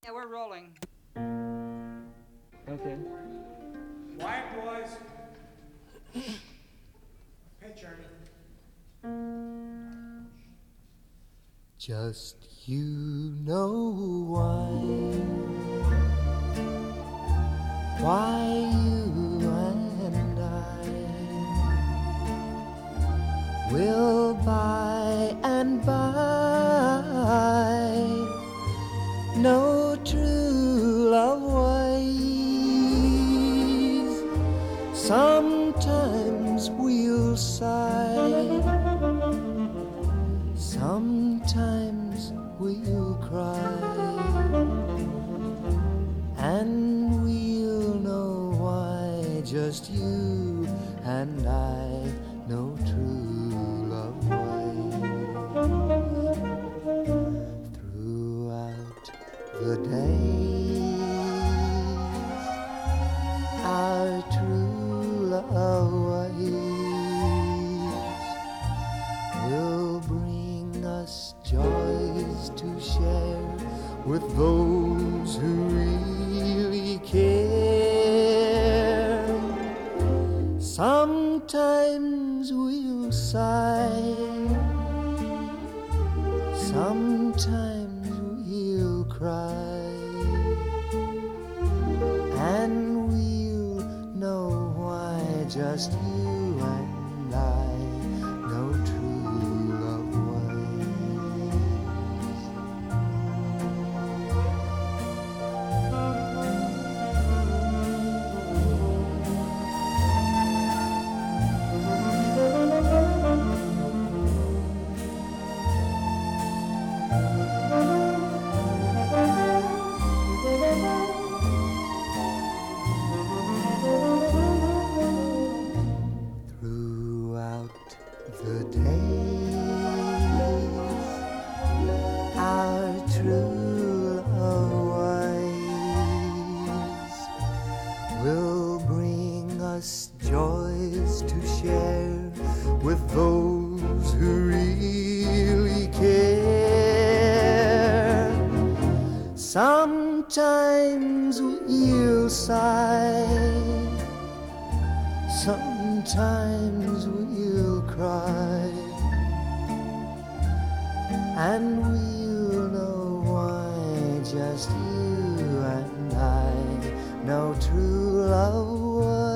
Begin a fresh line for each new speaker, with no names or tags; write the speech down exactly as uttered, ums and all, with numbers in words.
Yeah, we're rolling.
Okay.
Quiet, boys. Pitcher.
Just you know why, why you and I will by and by know true love ways. Sometimes we'll sigh, sometimes we'll cry, and we'll know why just you and I know true love ways. Throughout the days, our true love ways will bring us joys to share with those who really care. Sometimes we'll sigh, sometimes we'll cry, and we'll know why just you and I know true love throughout the days. Our true love ways will bring us joys to share with those who really care. Sometimes we'll sigh, sometimes we'll cry, and we'll know why just you and I know true love was.